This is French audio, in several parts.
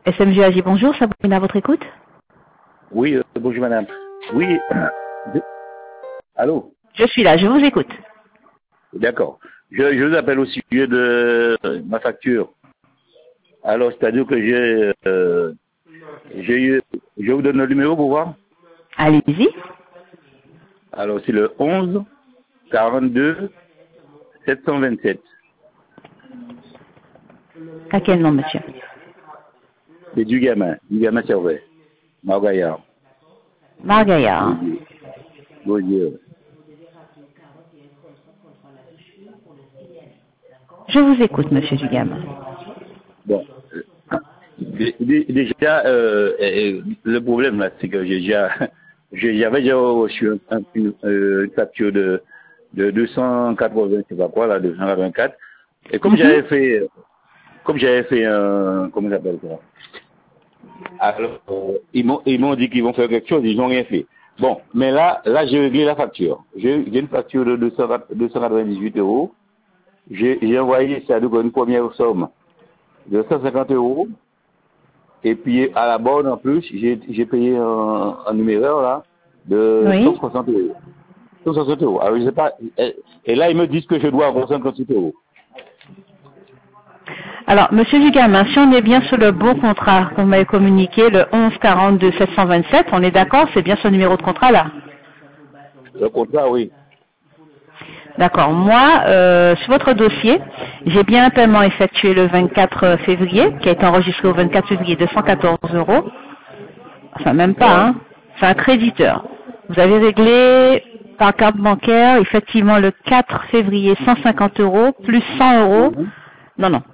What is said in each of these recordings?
SMGAJ, bonjour, Sabrine à votre écoute. Oui, bonjour madame. Oui, allô. Je suis là, je vous écoute. D'accord. Je vous appelle au sujet de ma facture. Alors, c'est-à-dire que j'ai eu, je vous donne le numéro pour voir. Allez-y. Alors, c'est le 11 42 727. À quel nom, monsieur? C'est du gamin Servet, Margaillard. Margaillard. Gaudier. Je vous écoute, monsieur Dugamin. Bon, déjà, le problème là, c'est que j'avais déjà reçu une facture de 280, je sais pas quoi, là, 284. Et comme j'avais fait un, comment ça s'appelle ça? Alors, ils m'ont dit qu'ils vont faire quelque chose, ils n'ont rien fait. Bon, mais là, j'ai réglé la facture. J'ai une facture de 298 euros. J'ai envoyé, c'est-à-dire une première somme de 150 euros. Et puis, à la borne, en plus, j'ai payé un numéraire, là, de Oui. 160 euros. 160 euros. Alors, je sais pas, et là, ils me disent que je dois avoir 58 euros. Alors, monsieur Dugamin, si on est bien sur le bon contrat qu'on m'avait communiqué, le 11 42 727, on est d'accord, c'est bien ce numéro de contrat là? Le contrat, oui. D'accord. Moi, sur votre dossier, j'ai bien un paiement effectué le 24 février, qui a été enregistré au 24 février de 114 euros. Enfin, même pas, Ouais. hein. C'est un créditeur. Vous avez réglé par carte bancaire, effectivement, le 4 février, 150 euros, plus 100 euros. Mhm. Non, non.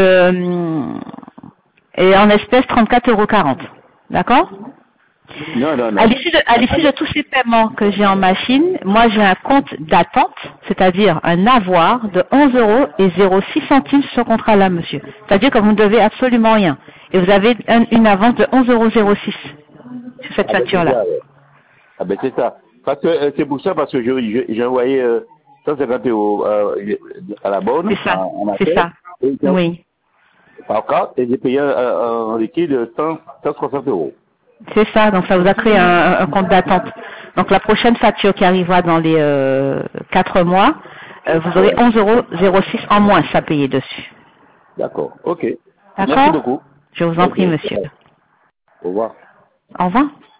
Et en espèces, 34,40 euros. D'accord? Non, non, À non. l'issue de tous ces paiements que j'ai en machine, moi j'ai un compte d'attente, c'est-à-dire un avoir de 11 euros et 06 centimes sur ce contrat-là, monsieur. C'est-à-dire que vous ne devez absolument rien. Et vous avez une avance de 11,06 euros sur cette Ah ben c'est facture-là. ça, ouais. Ah ben c'est ça. Parce que c'est pour ça, parce que j'ai envoyé 150 euros à la borne, C'est ça, en c'est appel, ça. Oui, par carte, et j'ai payé en liquide 160 euros. c'est ça. Donc ça vous a créé un compte d'attente. Donc la prochaine facture qui arrivera dans les 4 mois, vous aurez Ouais. 11,06 euros en moins à payer dessus. D'accord. Ok. Merci D'accord? beaucoup. Je vous en Ok. prie, monsieur. Au revoir. Au revoir.